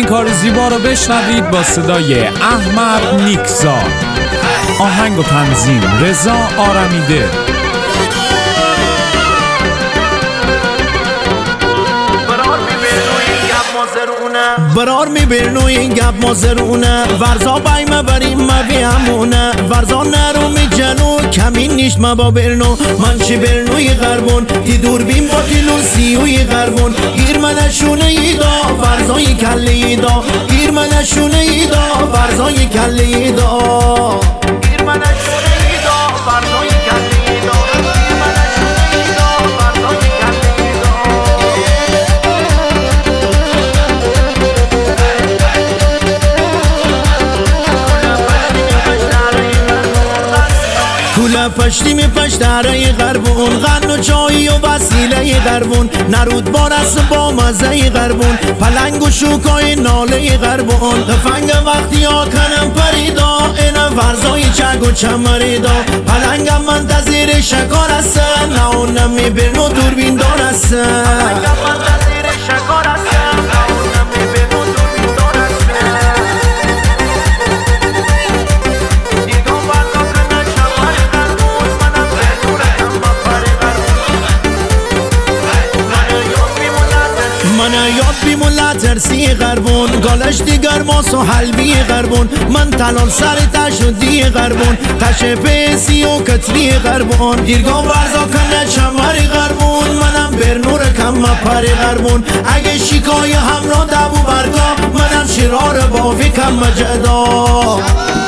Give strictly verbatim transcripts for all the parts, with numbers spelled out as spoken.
کار زیبا رو بشنوید با صدای احمد نیکزاد. آهنگ و تنظیم رضا آرمیده. برار می برنوی گپ مازرونه ورزا بای ما بریم ما بیامونه ورزا نرو می جلو کمین نیش ما با برنو من چی برنوی غربون تی دور بیم با تیلون سیوی غربون گیر منشونه ای دا ورزای کله ای دا گیر منشونه ای دا ورزای کله ای دا گیر منشونه ای دا ورزای کله ای دا گیر منشونه ای دا ورزای کله ای دا کوله پشتی می پشتره غربون غن و چایی و وسیله غربون نرود بارس با مزه غربون پلنگ و شوکای ناله غربون تفنگ وقتی ها کنم پریدا این ورزای چگ و چمریدا پلنگم منتظر شکار است نه اونم می برنو دوربین دار است پلنگم منتظر شکار است نه اونم می برنو دوربین دار است من یاد بیمون لترسی غربون گالش دیگر ماس و حلبی غربون من تلال سر تشدی غربون تش پیسی و کتری غربون گیرگان ورزا کنه چمری غربون منم برنور کم پری غربون اگه شکای همراه دبو برگا منم شرار بافی کم مجدا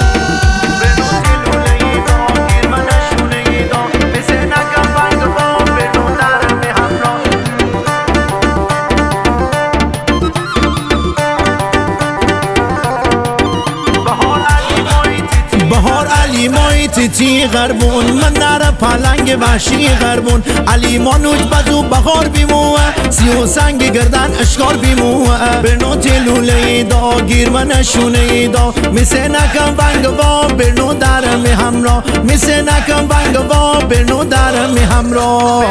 علی تیتی غربون من نره پلنگ وحشی غربون علی مانوش بزو بخار بیموه سی و سنگ گردن اشکار بیموه برنو تلوله دا گیر من شونه دا میسه نکم بنگ با برنو در می همراه میسه نکم بنگ با برنو در می همراه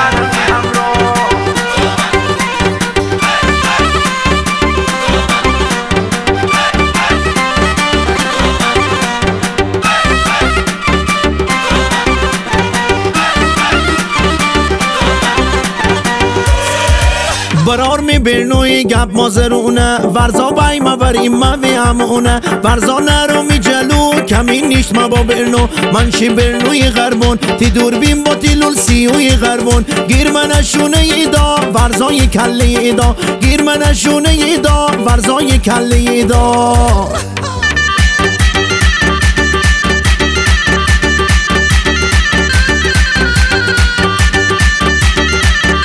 برار می برنوی گپ مازرونه ورزا بای ما بریم ما بیامونه ورزا نرو می جلو کمین نیشت ما با برنو من چی برنوی غربون تی دور بیم با تیلول سیوی غربون گیر منشونه ای دا ورزای کله ای دا گیر منشونه ای دا ورزای کله ای دا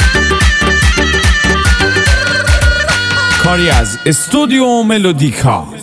کاری از استودیو ملودیکا.